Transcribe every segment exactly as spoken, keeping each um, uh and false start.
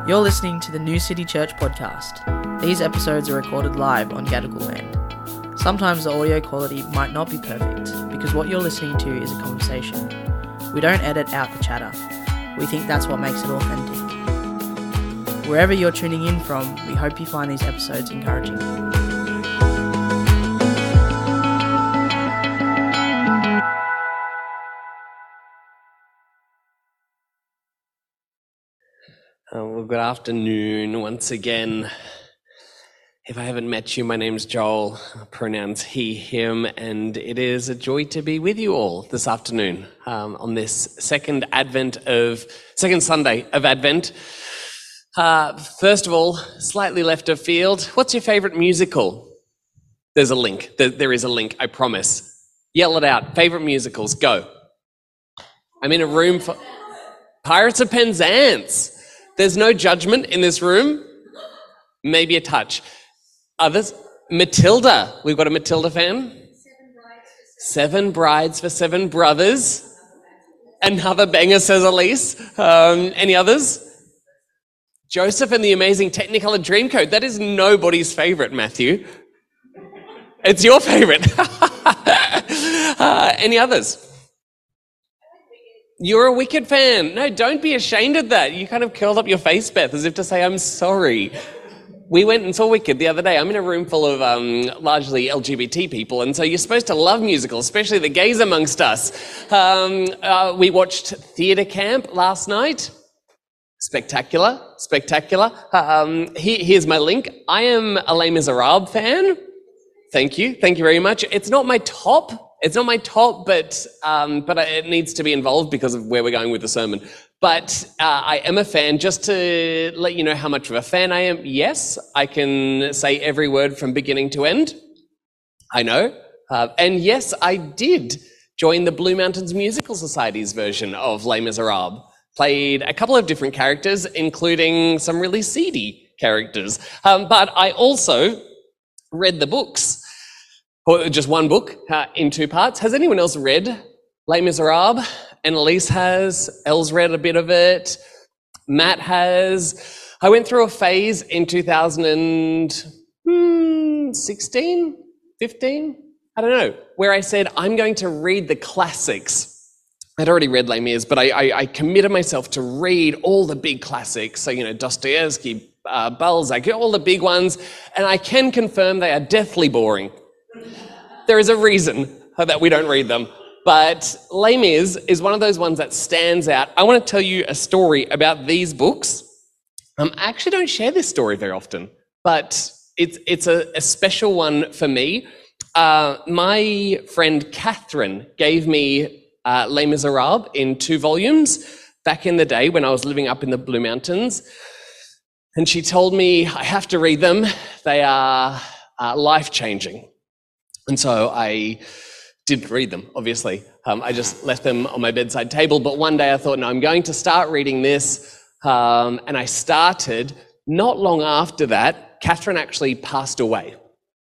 You're listening to the New City Church podcast. These episodes are recorded live on Gadigal land. Sometimes the audio quality might not be perfect because what you're listening to is a conversation. We don't edit out the chatter. We think that's what makes it authentic. Wherever you're tuning in from, we hope you find these episodes encouraging. Uh, well, good afternoon once again. If I haven't met you, my name's Joel, pronouns he, him, and it is a joy to be with you all this afternoon um, on this second Advent of, second Sunday of Advent. Uh, first of all, slightly left of field, what's your favourite musical? There's a link. There, there is a link, I promise. Yell it out. Favourite musicals, go. I'm in a room for Pirates of Penzance. There's no judgment in this room. Maybe a touch. Others? Matilda. We've got a Matilda fan. Seven Brides for Seven Brothers. Another banger, says Elise. Um, any others? Joseph and the Amazing Technicolor Dreamcoat. That is nobody's favourite, Matthew. It's your favourite. uh, any others? You're a Wicked fan. No, don't be ashamed of that. You kind of curled up your face, Beth, as if to say, I'm sorry. We went and saw Wicked the other day. I'm in a room full of um, largely L G B T people, and so you're supposed to love musicals, especially the gays amongst us. Um, uh, we watched Theatre Camp last night. Spectacular, spectacular. Um, here, here's my link. I am a Les Miserables fan. Thank you, thank you very much. It's not my top. It's not my top, but um, but it needs to be involved because of where we're going with the sermon. But uh, I am a fan. Just to let you know how much of a fan I am, yes, I can say every word from beginning to end. I know. Uh, and yes, I did join the Blue Mountains Musical Society's version of Les Miserables. Played a couple of different characters, including some really seedy characters. Um, but I also read the books. Or just one book uh, in two parts. Has anyone else read Les Miserables? And Elise has. Elle's read a bit of it. Matt has. I went through a phase in two thousand sixteen, fifteen, I don't know, where I said, I'm going to read the classics. I'd already read Les Mis, but I, I, I committed myself to read all the big classics. So, you know, Dostoevsky, uh, Balzac, all the big ones. And I can confirm they are deathly boring. There is a reason that we don't read them, but Les Mis is one of those ones that stands out. I want to tell you a story about these books. Um, I actually don't share this story very often, but it's it's a, a special one for me. Uh, my friend Catherine gave me uh, Les Miserables in two volumes back in the day when I was living up in the Blue Mountains, and she told me I have to read them. They are uh, life-changing. And so I didn't read them, obviously. Um, I just left them on my bedside table. But one day I thought, no, I'm going to start reading this. Um, and I started. Not long after that, Catherine actually passed away.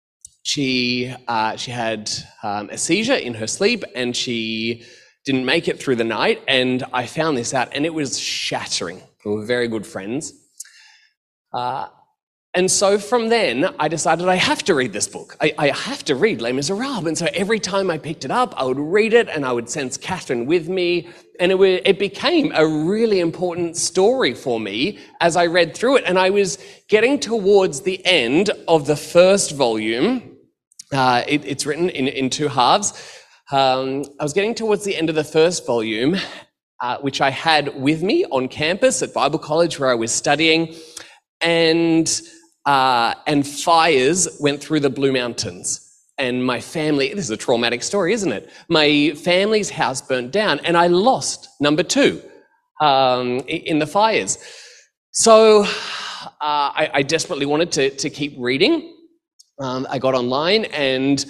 She uh, she had um, a seizure in her sleep, and she didn't make it through the night. And I found this out, and it was shattering. We were very good friends. Uh, And so from then, I decided I have to read this book. I, I have to read Les Miserables. And so every time I picked it up, I would read it and I would sense Catherine with me. And it, w- it became a really important story for me as I read through it. And I was getting towards the end of the first volume. Uh, it, it's written in, in two halves. Um, I was getting towards the end of the first volume, uh, which I had with me on campus at Bible College where I was studying. And Uh, and fires went through the Blue Mountains. And my family, this is a traumatic story, isn't it? My family's house burnt down and I lost number two um, in the fires. So uh, I, I desperately wanted to, to keep reading. Um, I got online and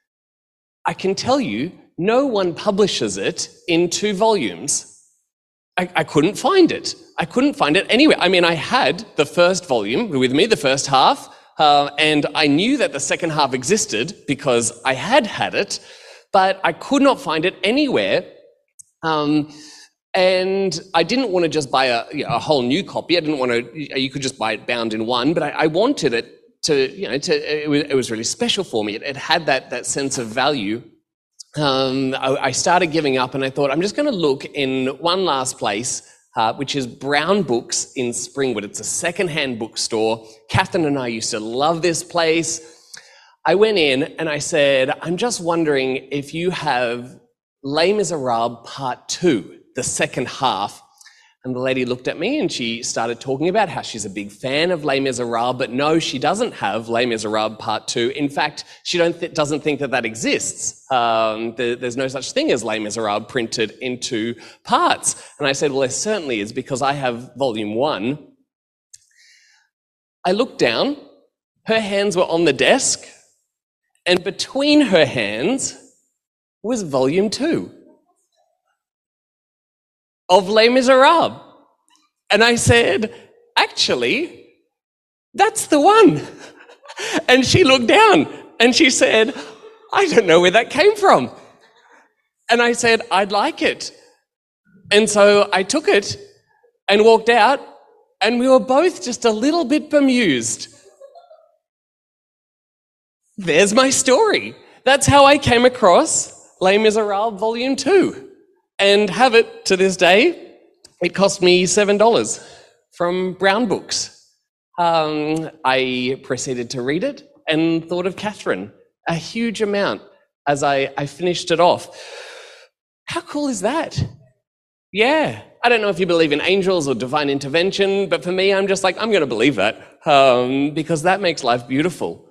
I can tell you, no one publishes it in two volumes. I, I couldn't find it. I couldn't find it anywhere. I mean, I had the first volume with me, the first half, uh, and I knew that the second half existed because I had had it, but I could not find it anywhere. Um, And I didn't want to just buy a, you know, a whole new copy. I didn't want to, you could just buy it bound in one, but I, I wanted it to, you know, to, it was, it was really special for me. It, it had that, that sense of value. Um, I, I started giving up and I thought, I'm just going to look in one last place, uh, which is Brown Books in Springwood. It's a secondhand bookstore. Catherine and I used to love this place. I went in and I said, I'm just wondering if you have Les Miserables Part Two, the second half. And the lady looked at me and she started talking about how she's a big fan of Les Miserables, but no, she doesn't have Les Miserables Part Two. In fact, she don't th- doesn't think that that exists. Um, there, there's no such thing as Les Miserables printed into parts. And I said, well, there certainly is, because I have volume one. I looked down, her hands were on the desk, and between her hands was volume two of Les Miserables. And I said, actually, that's the one. And she looked down and she said, I don't know where that came from. And I said, I'd like it. And so I took it and walked out, and we were both just a little bit bemused. There's my story. That's how I came across Les Miserables Volume two. And have it to this day. It cost me seven dollars from Brown Books. Um, I proceeded to read it and thought of Catherine a huge amount as I, I finished it off. How cool is that? Yeah. I don't know if you believe in angels or divine intervention, but for me, I'm just like, I'm going to believe that um, because that makes life beautiful.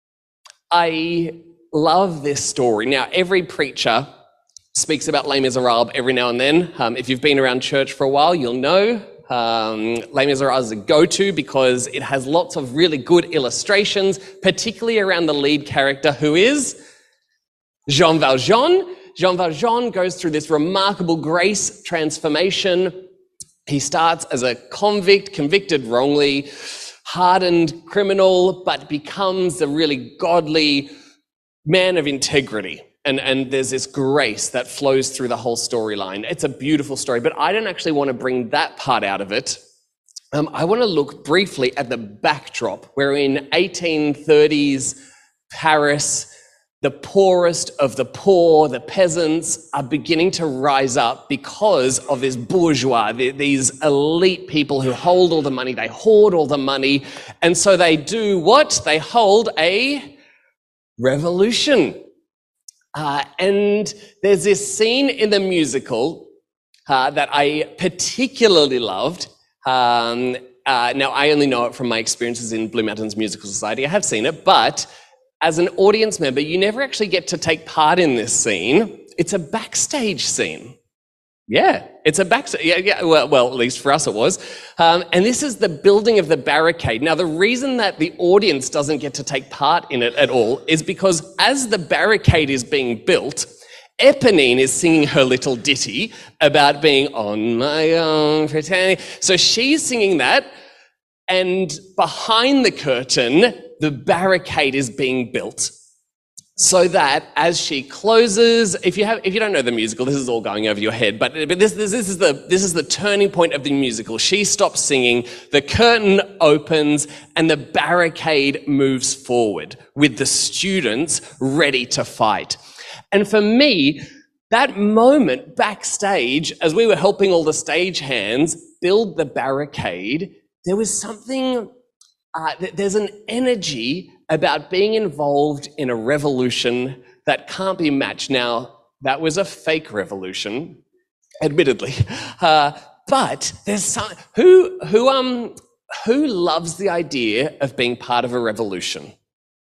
I love this story. Now, every preacher speaks about Les Miserables every now and then. Um, if you've been around church for a while, you'll know um, Les Miserables is a go-to because it has lots of really good illustrations, particularly around the lead character, who is Jean Valjean. Jean Valjean goes through this remarkable grace transformation. He starts as a convict, convicted wrongly, hardened criminal, but becomes a really godly man of integrity. And, and there's this grace that flows through the whole storyline. It's a beautiful story, but I don't actually want to bring that part out of it. Um, I want to look briefly at the backdrop, where in eighteen thirties Paris, the poorest of the poor, the peasants, are beginning to rise up because of this bourgeois, the, these elite people who hold all the money, they hoard all the money, and so they do what? They hold a revolution. Uh, and there's this scene in the musical uh, that I particularly loved. Um, uh, now, I only know it from my experiences in Blue Mountains Musical Society. I have seen it, but as an audience member, you never actually get to take part in this scene. It's a backstage scene. Yeah, it's a backstage. Yeah, yeah. Well, well, at least for us it was. Um, and this is the building of the barricade. Now, the reason that the audience doesn't get to take part in it at all is because as the barricade is being built, Eponine is singing her little ditty about being on my own, pretending. So she's singing that, and behind the curtain, the barricade is being built. So that as she closes, if you have, if you don't know the musical, this is all going over your head. But, but this, this, this is the this is the turning point of the musical. She stops singing, the curtain opens, and the barricade moves forward with the students ready to fight. And for me, that moment backstage, as we were helping all the stagehands build the barricade, there was something. Uh, there's an energy about being involved in a revolution that can't be matched. Now, that was a fake revolution, admittedly, uh, but there's some who who um who loves the idea of being part of a revolution.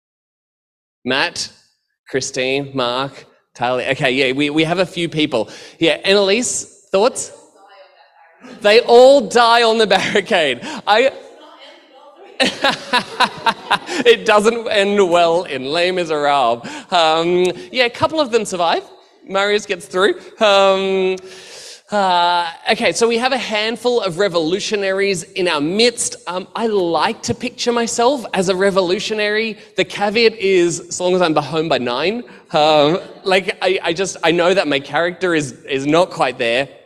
Matt, Christine, Mark, Taylor. Okay, yeah, we we have a few people. Yeah, Annalise, thoughts? They all die on the barricade. I. It doesn't end well in Les Miserables. Um, yeah, a couple of them survive. Marius gets through. Um, uh, okay, so we have a handful of revolutionaries in our midst. Um, I like to picture myself as a revolutionary. The caveat is, as long as I'm home by nine. Um, like, I, I just, I know that my character is is not quite there.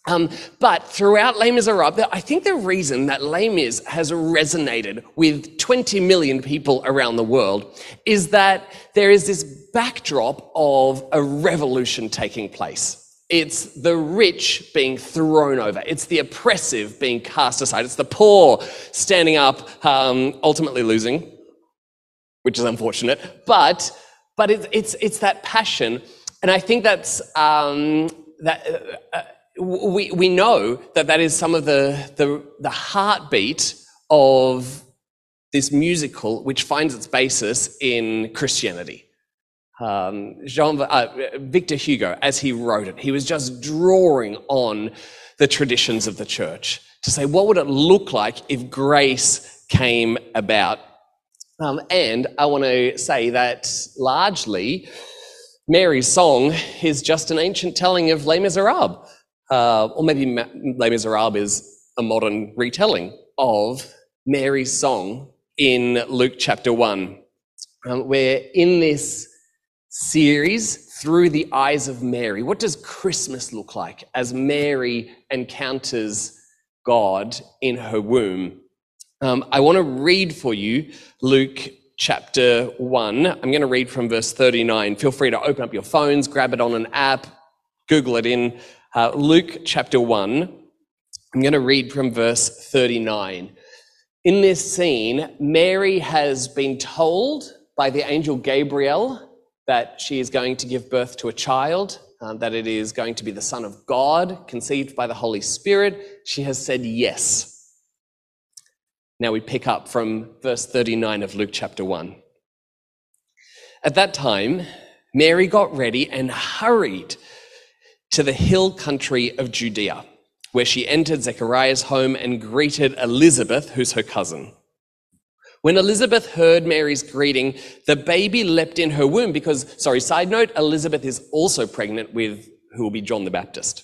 Um, but throughout Les Miserables, I think the reason that Les Mis has resonated with twenty million people around the world is that there is this backdrop of a revolution taking place. It's the rich being thrown over. It's the oppressive being cast aside. It's the poor standing up, um, ultimately losing, which is unfortunate. But but it's it's it's that passion, and I think that's um, that. Uh, We we know that that is some of the, the, the heartbeat of this musical, which finds its basis in Christianity. Um, Jean, uh, Victor Hugo, as he wrote it, he was just drawing on the traditions of the church to say, what would it look like if grace came about? Um, and I want to say that largely, Mary's song is just an ancient telling of Les Miserables. Uh, or maybe Les Miserables is a modern retelling of Mary's song in Luke chapter one, um, where in this series, Through the Eyes of Mary, what does Christmas look like as Mary encounters God in her womb? Um, I want to read for you Luke chapter one. I'm going to read from verse thirty-nine. Feel free to open up your phones, grab it on an app, Google it in. Uh, Luke chapter one, I'm going to read from verse thirty-nine. In this scene, Mary has been told by the angel Gabriel that she is going to give birth to a child, uh, that it is going to be the Son of God, conceived by the Holy Spirit. She has said yes. Now we pick up from verse thirty-nine of Luke chapter one. At that time, Mary got ready and hurried to the hill country of Judea, where she entered Zechariah's home and greeted Elizabeth, who's her cousin. When Elizabeth heard Mary's greeting, the baby leapt in her womb because, sorry, side note, Elizabeth is also pregnant with who will be John the Baptist.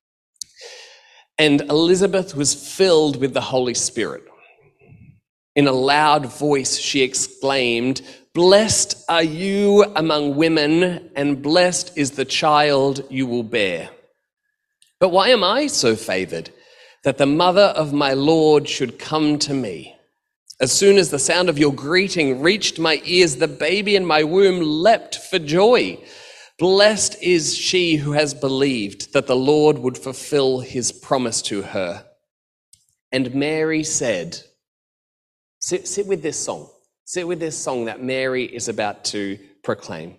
And Elizabeth was filled with the Holy Spirit. In a loud voice, she exclaimed, "Blessed are you among women, and blessed is the child you will bear. But why am I so favored that the mother of my Lord should come to me? As soon as the sound of your greeting reached my ears, the baby in my womb leapt for joy. Blessed is she who has believed that the Lord would fulfill his promise to her." And Mary said, sit, sit with this song. Sit with this song that Mary is about to proclaim.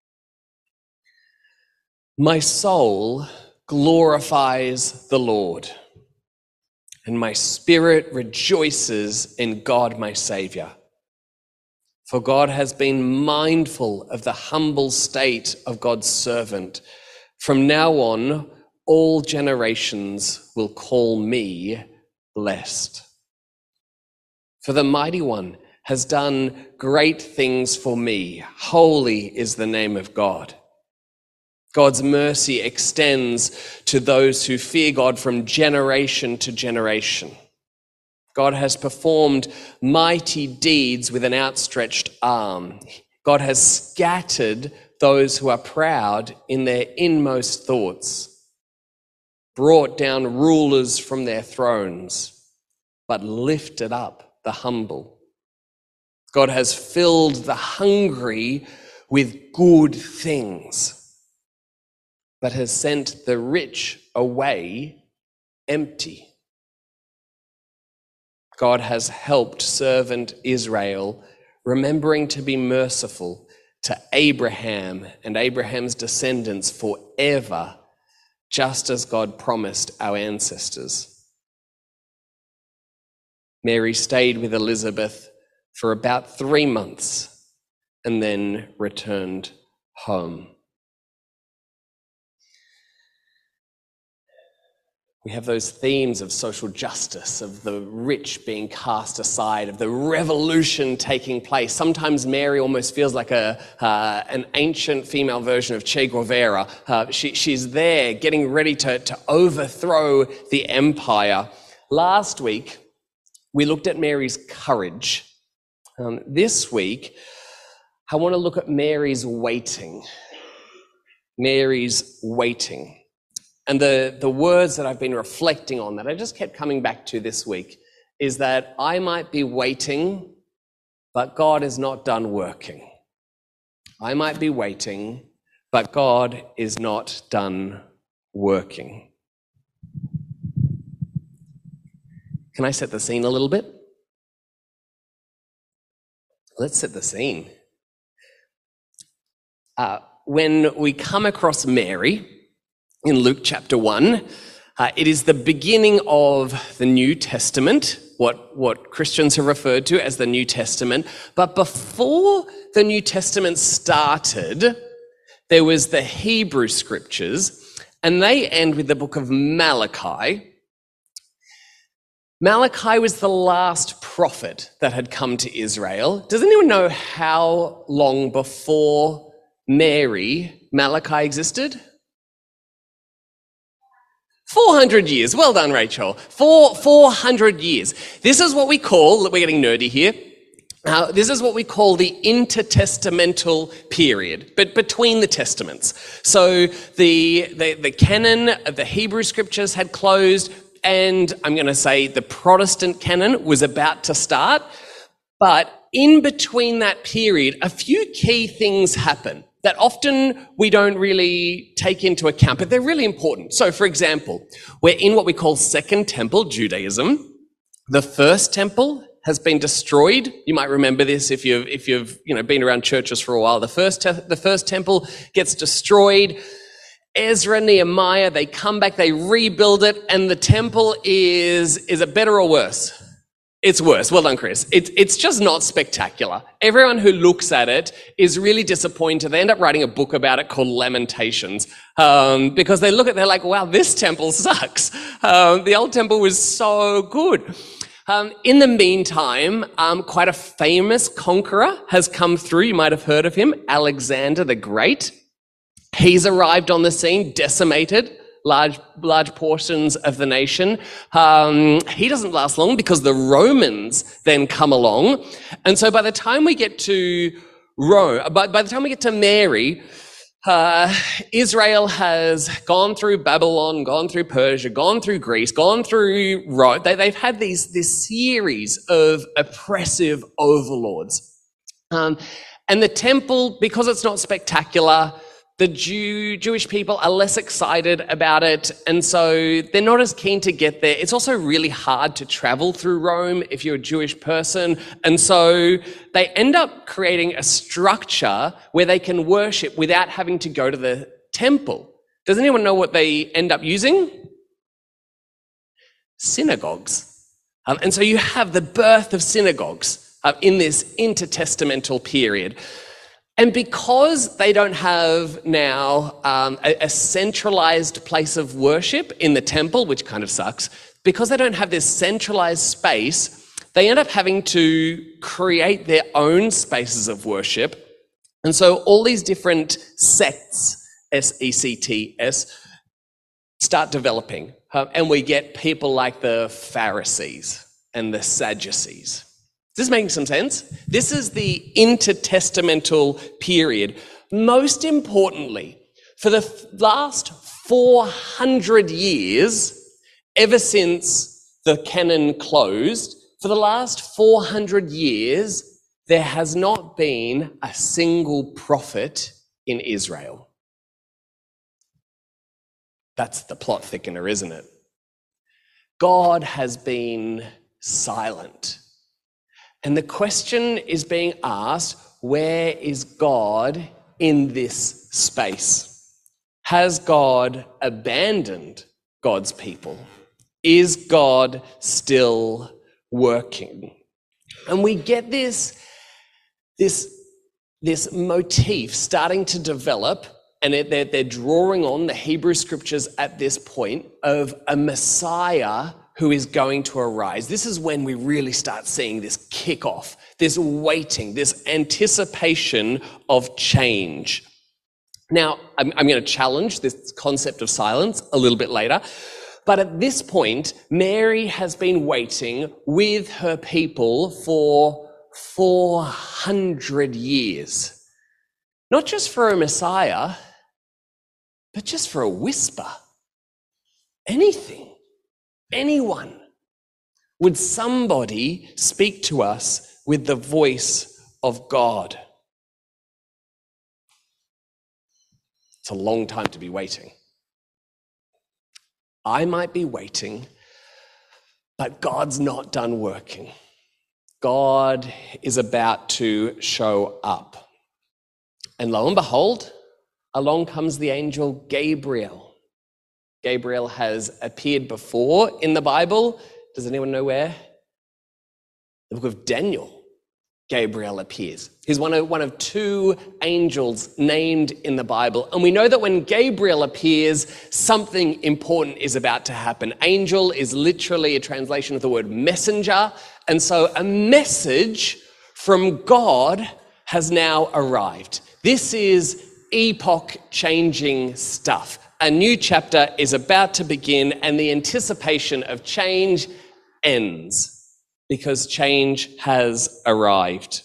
"My soul glorifies the Lord, and my spirit rejoices in God my Saviour. For God has been mindful of the humble state of God's servant. From now on, all generations will call me blessed. For the Mighty One has done great things for me. Holy is the name of God. God's mercy extends to those who fear God from generation to generation. God has performed mighty deeds with an outstretched arm. God has scattered those who are proud in their inmost thoughts, brought down rulers from their thrones, but lifted up the humble. God has filled the hungry with good things, but has sent the rich away empty. God has helped servant Israel, remembering to be merciful to Abraham and Abraham's descendants forever, just as God promised our ancestors." Mary stayed with Elizabeth for about three months and then returned home. We have those themes of social justice, of the rich being cast aside, of the revolution taking place. Sometimes Mary almost feels like a uh, an ancient female version of Che Guevara. Uh, she, she's there getting ready to, to overthrow the empire. Last week, we looked at Mary's courage. Um, this week, I want to look at Mary's waiting. Mary's waiting. And the, the words that I've been reflecting on that I just kept coming back to this week is that I might be waiting, but God is not done working. I might be waiting, but God is not done working. Can I set the scene a little bit? Let's set the scene. Uh, when we come across Mary in Luke chapter one, uh, it is the beginning of the New Testament, what, what Christians have referred to as the New Testament. But before the New Testament started, there was the Hebrew Scriptures, and they end with the book of Malachi. Malachi was the last prophet that had come to Israel. Does anyone know how long before Mary Malachi existed? four hundred years. Well done, Rachel. Four, 400 years. This is what we call, we're getting nerdy here, uh, this is what we call the intertestamental period, but between the testaments. So the, the, the canon of the Hebrew Scriptures had closed, and I'm going to say the Protestant canon was about to start. But in between that period, a few key things happen that often we don't really take into account, but they're really important. So, for example, we're in what we call Second Temple Judaism. The first temple has been destroyed. You might remember this if you've, if you've you know, been around churches for a while. The first, te- the first temple gets destroyed. Ezra, Nehemiah, they come back, they rebuild it, and the temple is, is it better or worse? It's worse. Well done, Chris. It, it's just not spectacular. Everyone who looks at it is really disappointed. They end up writing a book about it called Lamentations, um, because they look at it, they're like, wow, this temple sucks. Um, the old temple was so good. Um, in the meantime, um, quite a famous conqueror has come through. You might have heard of him, Alexander the Great. He's arrived on the scene, decimated large large portions of the nation. Um, he doesn't last long because the Romans then come along. And so by the time we get to Rome, by, by the time we get to Mary, uh, Israel has gone through Babylon, gone through Persia, gone through Greece, gone through Rome. They, they've had these, this series of oppressive overlords. Um, and the temple, because it's not spectacular, the Jew, Jewish people are less excited about it, and so they're not as keen to get there. It's also really hard to travel through Rome if you're a Jewish person, and so they end up creating a structure where they can worship without having to go to the temple. Does anyone know what they end up using? Synagogues. Um, and so you have the birth of synagogues uh, in this intertestamental period. And because they don't have now um, a, a centralized place of worship in the temple, which kind of sucks, because they don't have this centralized space, they end up having to create their own spaces of worship. And so all these different sects, S E C T S, start developing. Um, and we get people like the Pharisees and the Sadducees. Is this making some sense? This is the intertestamental period. Most importantly, for the last four hundred years, ever since the canon closed, for the last four hundred years, there has not been a single prophet in Israel. That's the plot thickener, isn't it? God has been silent. And the question is being asked, where is God in this space? Has God abandoned God's people? Is God still working? And we get this, this, this motif starting to develop, and it, they're, they're drawing on the Hebrew Scriptures at this point of a Messiah who is going to arise. This is when we really start seeing this kickoff, this waiting, this anticipation of change. Now, I'm, I'm going to challenge this concept of silence a little bit later, but at this point, Mary has been waiting with her people for four hundred years. Not just for a Messiah, but just for a whisper. anything, anyone. Would somebody speak to us with the voice of God? It's a long time to be waiting. I might be waiting, but God's not done working. God is about to show up. And lo and behold, along comes the angel Gabriel. Gabriel has appeared before in the Bible. Does anyone know where? The book of Daniel. Gabriel appears. He's one of, one of two angels named in the Bible. And we know that when Gabriel appears, something important is about to happen. Angel is literally a translation of the word messenger. And so a message from God has now arrived. This is epoch-changing stuff. A new chapter is about to begin, and the anticipation of change ends because change has arrived.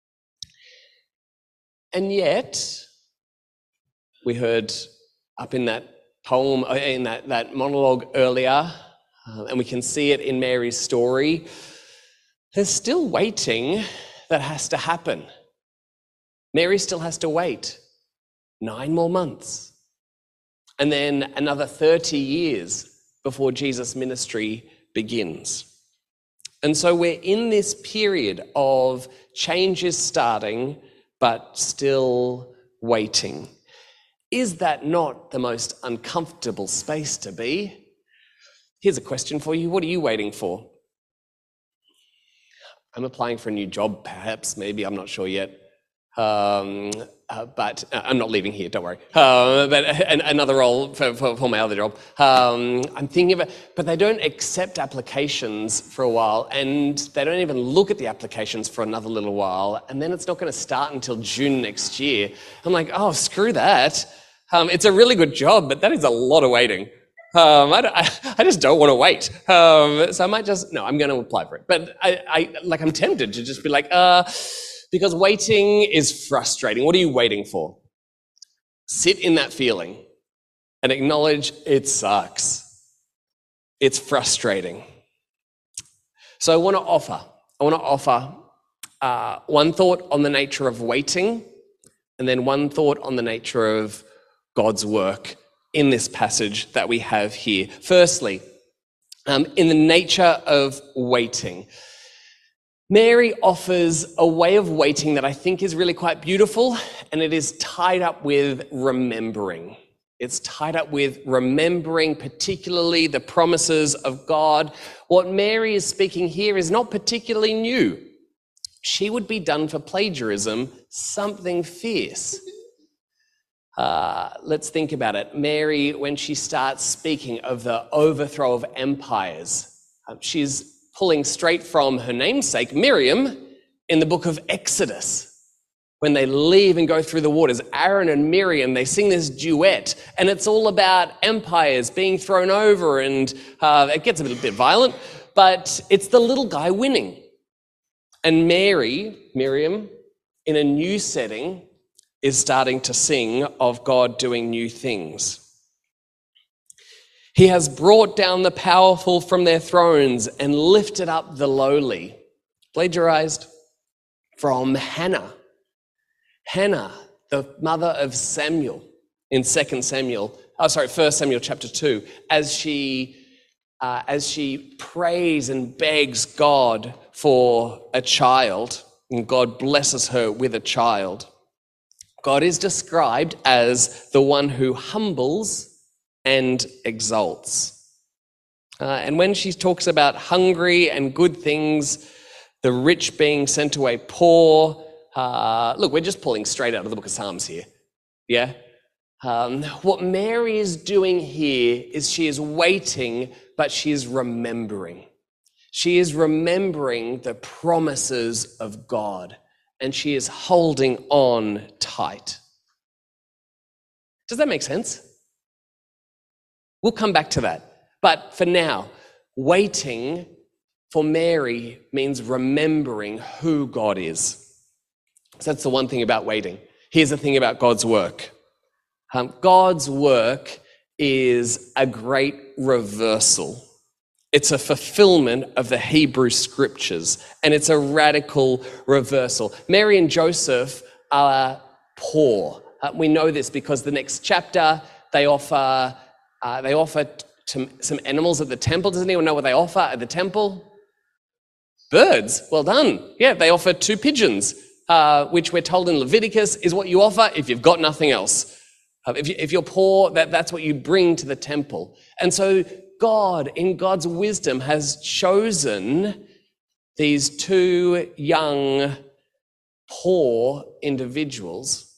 And yet, we heard up in that poem, in that, that monologue earlier, uh, and we can see it in Mary's story, there's still waiting that has to happen. Mary still has to wait nine more months, and then another thirty years before Jesus' ministry begins. And so we're in this period of changes starting, but still waiting. Is that not the most uncomfortable space to be? Here's a question for you. What are you waiting for? I'm applying for a new job, perhaps, maybe, I'm not sure yet. Um, uh, but uh, I'm not leaving here, don't worry. Uh, but uh, another role for, for, for my other job. Um, I'm thinking of it, but they don't accept applications for a while, and they don't even look at the applications for another little while, and then it's not going to start until June next year. I'm like, oh, screw that. Um, it's a really good job, but that is a lot of waiting. Um, I, I, I just don't want to wait. Um, so I might just, no, I'm going to apply for it. But I, I like, I'm tempted to just be like, uh, because waiting is frustrating. What are you waiting for? Sit in that feeling and acknowledge it sucks. It's frustrating. So I want to offer, I want to offer uh, one thought on the nature of waiting, and then one thought on the nature of God's work in this passage that we have here. Firstly, um, in the nature of waiting, Mary offers a way of waiting that I think is really quite beautiful, and it is tied up with remembering. It's tied up with remembering particularly the promises of God. What Mary is speaking here is not particularly new. She would be done for plagiarism, something fierce. Uh, let's think about it. Mary, when she starts speaking of the overthrow of empires, uh, she's pulling straight from her namesake, Miriam, in the book of Exodus. When they leave and go through the waters, Aaron and Miriam, they sing this duet, and it's all about empires being thrown over, and uh, it gets a little bit violent, but it's the little guy winning. And Mary, Miriam, in a new setting, is starting to sing of God doing new things. He has brought down the powerful from their thrones and lifted up the lowly. Plagiarized from Hannah. Hannah, the mother of Samuel, in Second Samuel, oh sorry, First Samuel chapter two, as she uh, as she prays and begs God for a child, and God blesses her with a child. God is described as the one who humbles and exalts. Uh, and when she talks about hungry and good things, the rich being sent away poor, uh, look, we're just pulling straight out of the book of Psalms here, yeah? Um, what Mary is doing here is she is waiting, but she is remembering. She is remembering the promises of God, and she is holding on tight. Does that make sense? We'll come back to that. But for now, waiting for Mary means remembering who God is. So that's the one thing about waiting. Here's the thing about God's work. Um, God's work is a great reversal. It's a fulfillment of the Hebrew scriptures, and it's a radical reversal. Mary and Joseph are poor. Uh, we know this because the next chapter, they offer uh, they offer t- some animals at the temple. Does anyone know what they offer at the temple? Birds. Well done. Yeah, they offer two pigeons, uh, which we're told in Leviticus is what you offer if you've got nothing else. Uh, if, you, if you're poor, that, that's what you bring to the temple. And so God, in God's wisdom, has chosen these two young, poor individuals.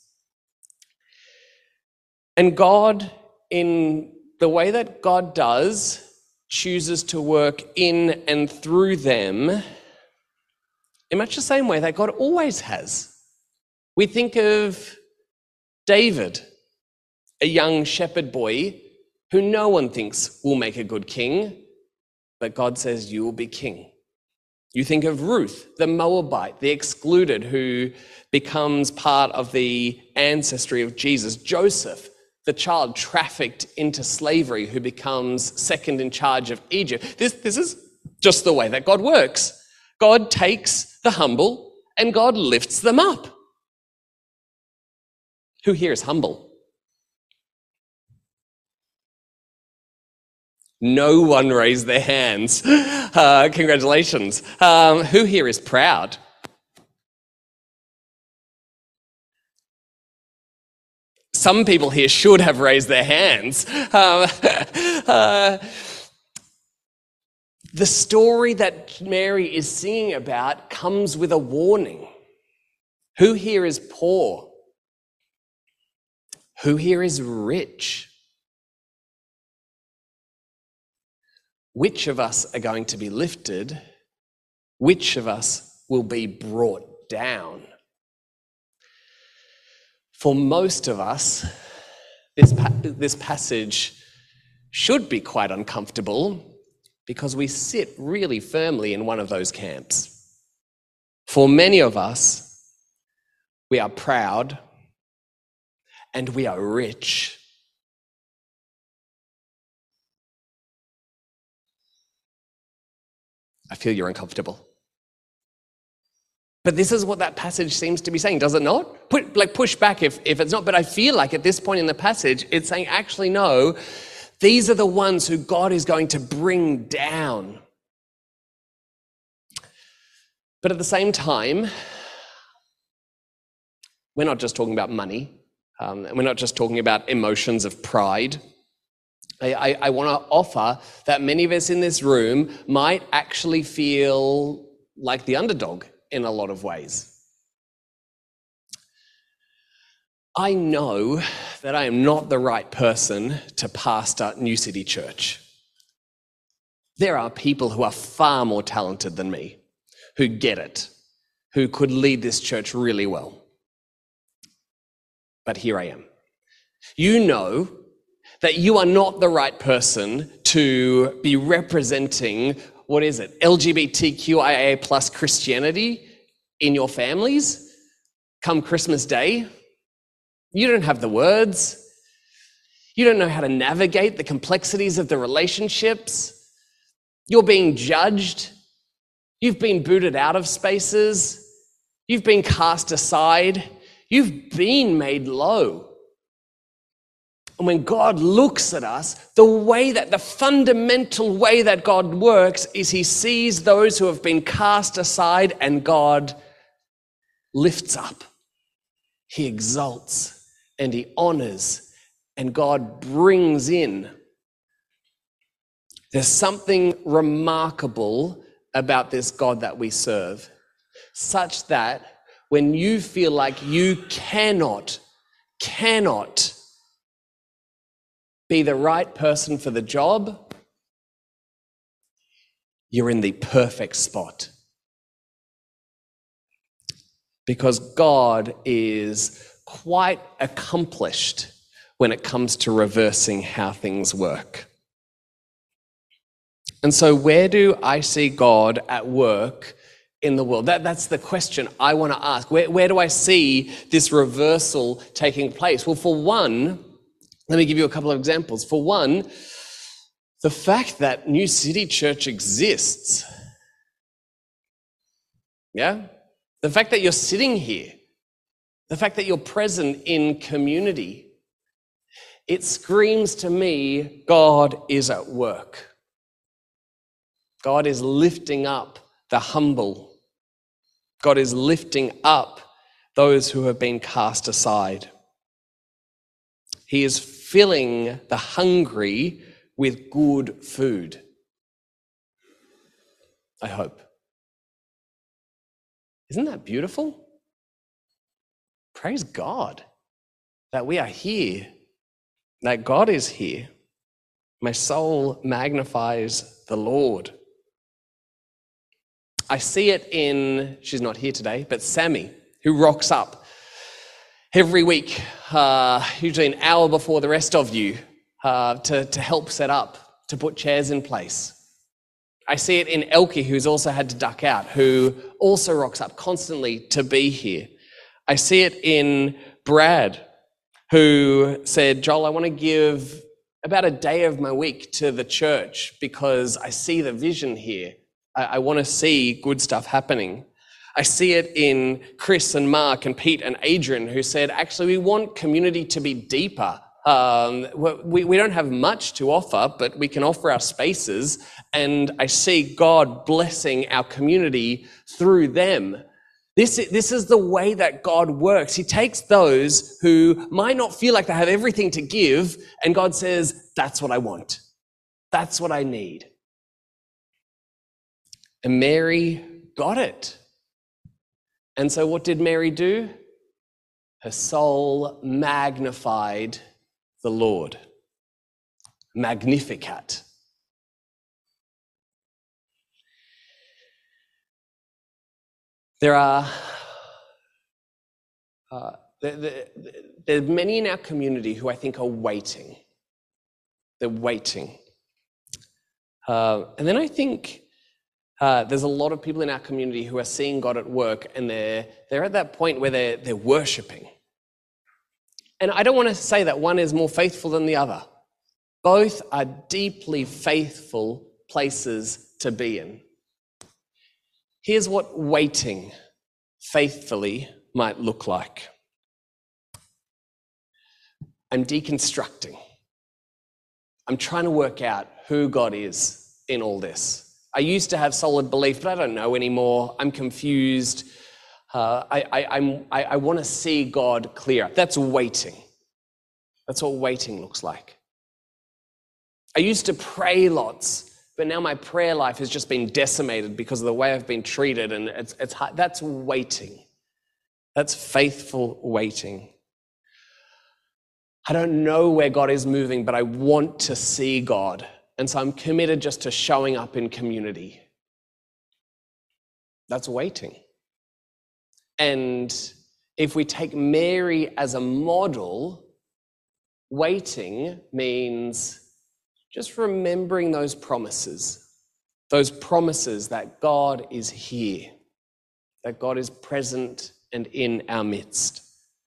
And God, in the way that God does, chooses to work in and through them in much the same way that God always has. We think of David, a young shepherd boy who no one thinks will make a good king, but God says, you will be king. You think of Ruth, the Moabite, the excluded, who becomes part of the ancestry of Jesus. Joseph, the child trafficked into slavery, who becomes second in charge of Egypt. This, this is just the way that God works. God takes the humble and God lifts them up. Who here is humble? No one raised their hands. Uh, congratulations. Um, who here is proud? Some people here should have raised their hands. Um, uh, the story that Mary is singing about comes with a warning. Who here is poor? Who here is rich? Which of us are going to be lifted? Which of us will be brought down? For most of us, this, pa- this passage should be quite uncomfortable because we sit really firmly in one of those camps. For many of us, we are proud and we are rich. I feel you're uncomfortable. But this is what that passage seems to be saying, does it not? Put, like push back if, if it's not. But I feel like at this point in the passage, it's saying, actually, no, these are the ones who God is going to bring down. But at the same time, we're not just talking about money. Um, and we're not just talking about emotions of pride. I, I, I want to offer that many of us in this room might actually feel like the underdog in a lot of ways. I know that I am not the right person to pastor New City Church. There are people who are far more talented than me, who get it, who could lead this church really well. But here I am. You know that you are not the right person to be representing, what is it, L G B T Q I A plus Christianity in your families come Christmas Day. You don't have the words. You don't know how to navigate the complexities of the relationships. You're being judged. You've been booted out of spaces. You've been cast aside. You've been made low. And when God looks at us, the way that, the fundamental way that God works is he sees those who have been cast aside and God lifts up. He exalts and he honors and God brings in. There's something remarkable about this God that we serve, such that when you feel like you cannot, cannot be the right person for the job, you're in the perfect spot. Because God is quite accomplished when it comes to reversing how things work. And so where do I see God at work in the world? That, that's the question I want to ask. Where, where do I see this reversal taking place? Well, for one, Let me give you a couple of examples. For one, the fact that New City Church exists. Yeah? The fact that you're sitting here, the fact that you're present in community, it screams to me, God is at work. God is lifting up the humble. God is lifting up those who have been cast aside. He is filling the hungry with good food. I hope. Isn't that beautiful? Praise God that we are here, that God is here. My soul magnifies the Lord. I see it in, she's not here today, but Sammy, who rocks up every week, uh, usually an hour before the rest of you, uh, to, to help set up, to put chairs in place. I see it in Elkie, who's also had to duck out, who also rocks up constantly to be here. I see it in Brad, who said, Joel, I want to give about a day of my week to the church because I see the vision here. I, I want to see good stuff happening. I see it in Chris and Mark and Pete and Adrian, who said, actually, we want community to be deeper. Um, we, we don't have much to offer, but we can offer our spaces. And I see God blessing our community through them. This, this is the way that God works. He takes those who might not feel like they have everything to give, and God says, that's what I want. That's what I need. And Mary got it. And so what did Mary do? Her soul magnified the Lord. Magnificat. There are uh, there, there, there are many in our community who I think are waiting. They're waiting. Uh, and then I think uh, there's a lot of people in our community who are seeing God at work, and they're, they're at that point where they're, they're worshiping. And I don't want to say that one is more faithful than the other. Both are deeply faithful places to be in. Here's what waiting faithfully might look like. I'm deconstructing. I'm trying to work out who God is in all this. I used to have solid belief, but I don't know anymore. I'm confused. Uh, I, I, I'm, I, I want to see God clearer. That's waiting. That's what waiting looks like. I used to pray lots, but now my prayer life has just been decimated because of the way I've been treated, and it's, it's hard. That's waiting. That's faithful waiting. I don't know where God is moving, but I want to see God. And so I'm committed just to showing up in community. That's waiting. And if we take Mary as a model, waiting means just remembering those promises, those promises that God is here, that God is present and in our midst.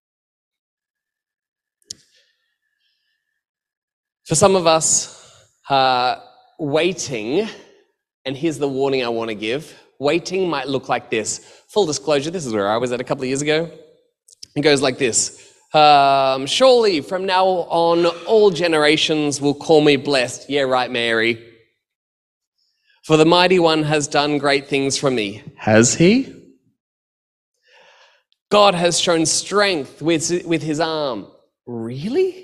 For some of us, uh, waiting, and here's the warning I want to give, waiting might look like this. Full disclosure, this is where I was at a couple of years ago. It goes like this. Um, surely from now on, all generations will call me blessed. Yeah, right, Mary. For the mighty one has done great things for me. Has he? God has shown strength with, with his arm. Really?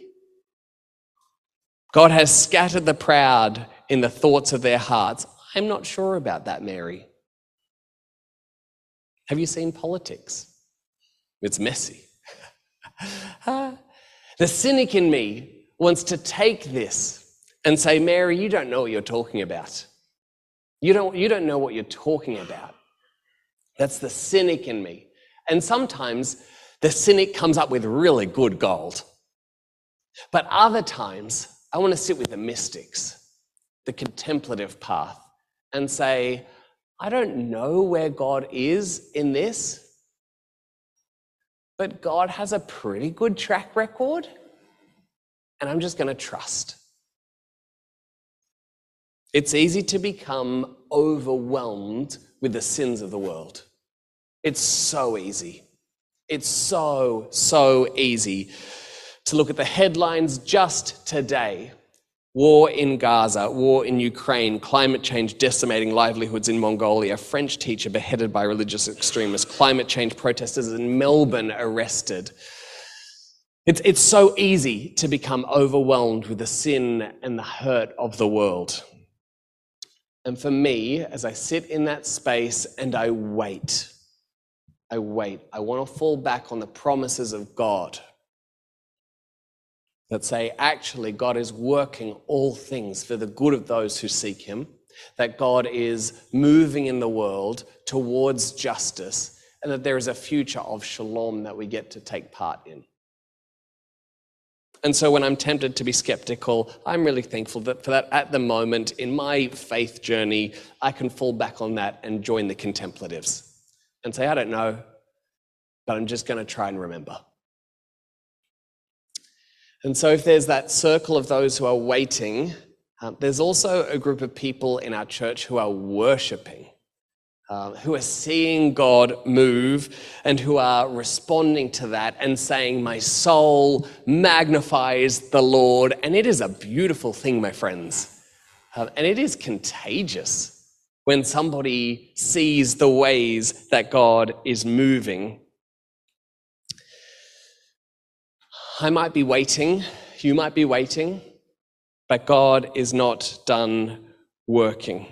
God has scattered the proud in the thoughts of their hearts. I'm not sure about that, Mary. Have you seen politics? It's messy. The cynic in me wants to take this and say, Mary, you don't know what you're talking about. You don't, you don't know what you're talking about. That's the cynic in me. And sometimes the cynic comes up with really good gold. But other times, I want to sit with the mystics, the contemplative path, and say, I don't know where God is in this, but God has a pretty good track record. and I'm just going to trust. It's easy to become overwhelmed with the sins of the world. It's so easy. It's so, so easy to look at the headlines just today. War in Gaza, war in Ukraine, climate change decimating livelihoods in Mongolia, French teacher beheaded by religious extremists, climate change protesters in Melbourne arrested. It's, it's so easy to become overwhelmed with the sin and the hurt of the world. And for me, as I sit in that space and I wait, I wait, I want to fall back on the promises of God that say, actually, God is working all things for the good of those who seek him, that God is moving in the world towards justice, and that there is a future of shalom that we get to take part in. And so when I'm tempted to be skeptical, I'm really thankful that for that at the moment in my faith journey, I can fall back on that and join the contemplatives and say, I don't know, but I'm just going to try and remember. And so if there's that circle of those who are waiting, um, there's also a group of people in our church who are worshiping, uh, who are seeing God move and who are responding to that and saying, my soul magnifies the Lord. And it is a beautiful thing, my friends. Uh, and it is contagious when somebody sees the ways that God is moving. I might be waiting, you might be waiting, but God is not done working.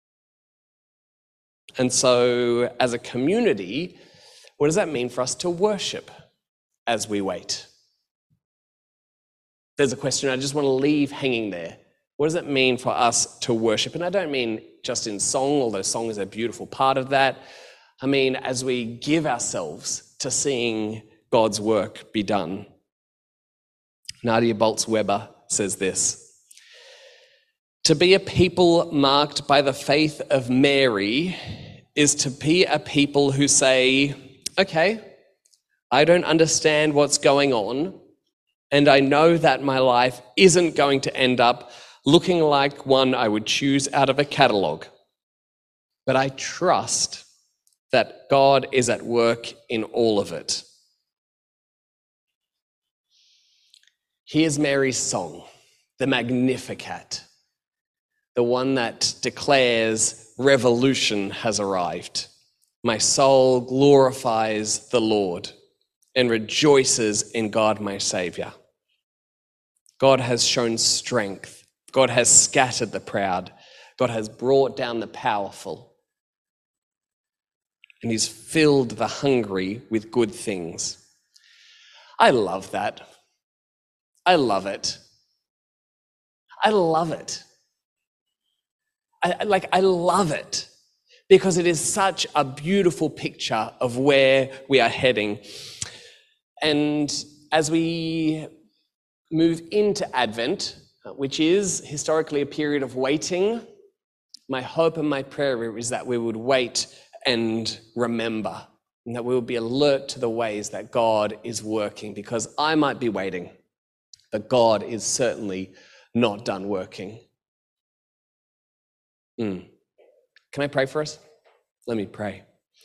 And so as a community, what does that mean for us to worship as we wait? There's a question I just want to leave hanging there. What does it mean for us to worship? And I don't mean just in song, although song is a beautiful part of that. I mean, as we give ourselves to seeing God's work be done. Nadia Bolz-Weber says this: to be a people marked by the faith of Mary is to be a people who say, okay, I don't understand what's going on, and I know that my life isn't going to end up looking like one I would choose out of a catalogue, but I trust that God is at work in all of it. Here's Mary's song, the Magnificat, the one that declares revolution has arrived. My soul glorifies the Lord and rejoices in God my Saviour. God has shown strength. God has scattered the proud. God has brought down the powerful. And he's filled the hungry with good things. I love that. I love it. I love it. I, like, I love it because it is such a beautiful picture of where we are heading. And as we move into Advent, which is historically a period of waiting, my hope and my prayer is that we would wait and remember, and that we would be alert to the ways that God is working, because I might be waiting, but God is certainly not done working. Mm. Can I pray for us? Let me pray.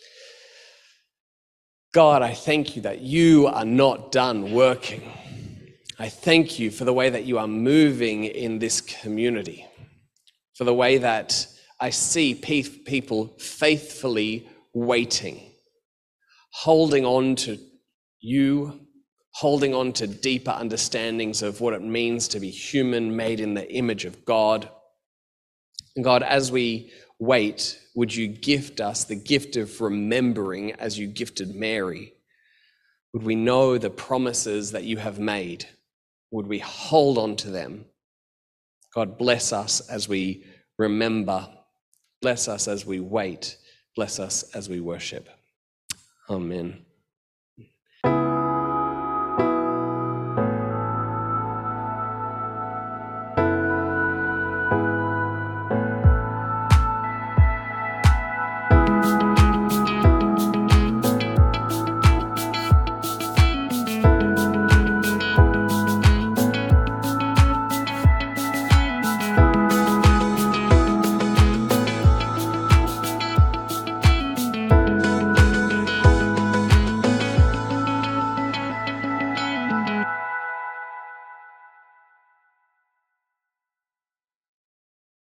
God, I thank you that you are not done working. I thank you for the way that you are moving in this community, for the way that I see pe- people faithfully waiting, holding on to you, holding on to deeper understandings of what it means to be human, made in the image of God. And God, as we wait, would you gift us the gift of remembering as you gifted Mary? Would we know the promises that you have made? Would we hold on to them? God, bless us as we remember. Bless us as we wait. Bless us as we worship. Amen.